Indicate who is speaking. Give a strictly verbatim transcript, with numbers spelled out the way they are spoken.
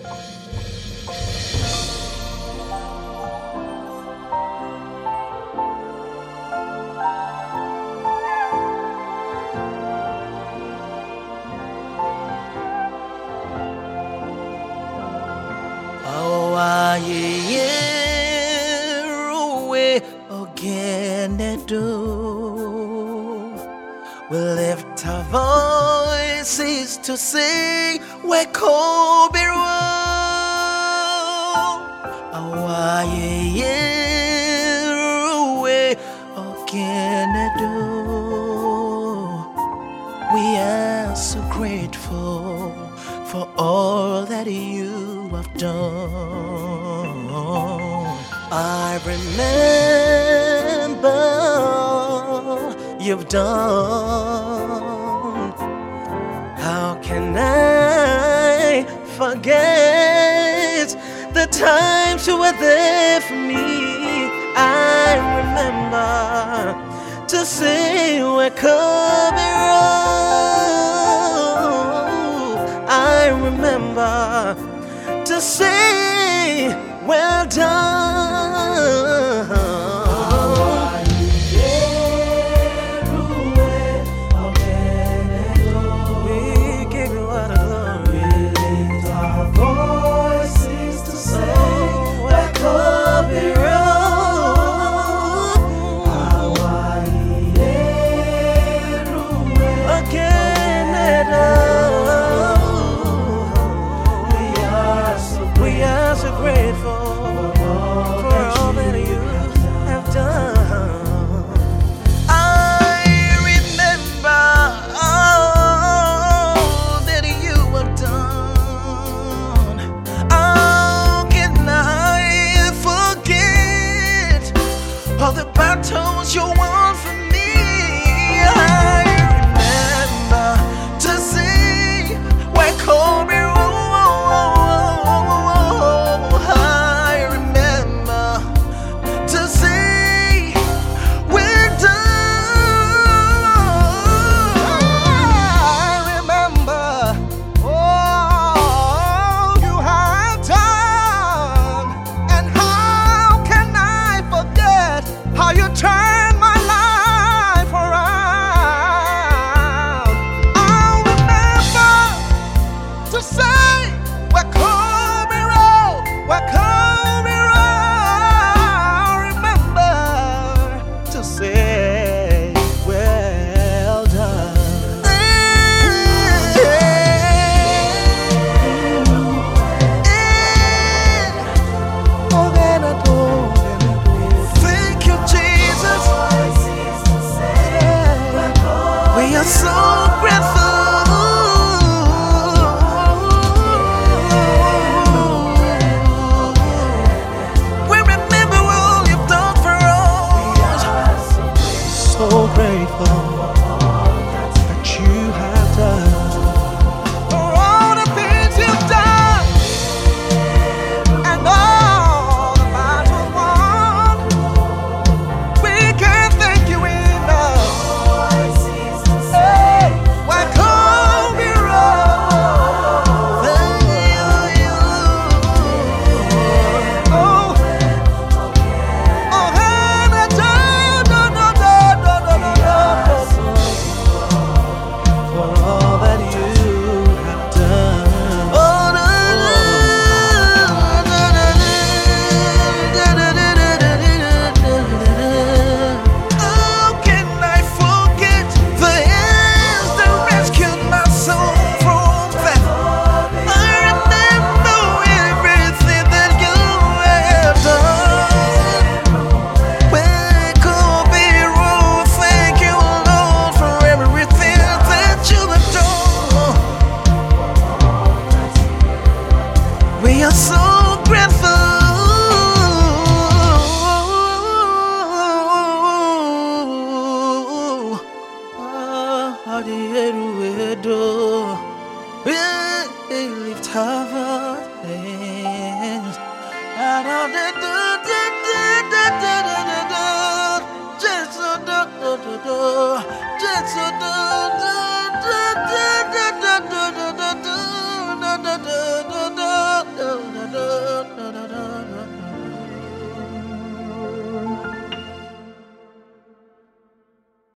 Speaker 1: Awayeruwe ogenedo. We lift our voices to sing Wekobirwa. Awayeruwe ogenedo. We are so grateful for all that you have done. I remember you've done. How can I forget the times you were there for me? I remember to say we're coming home. I remember to say well done. All the battles you won for me, I remember to see where Kobe rolled. I remember to see we're done. I remember all you have done, and how can I forget how you turn my life around. I'll remember to say, we're coming road, we're coming road. Remember to say, well done. We are so grateful. We remember all you've done for us. So grateful that you have done. For all the things you've done and all the battles won. We can't thank you enough. We are so grateful. We lift our hands. Just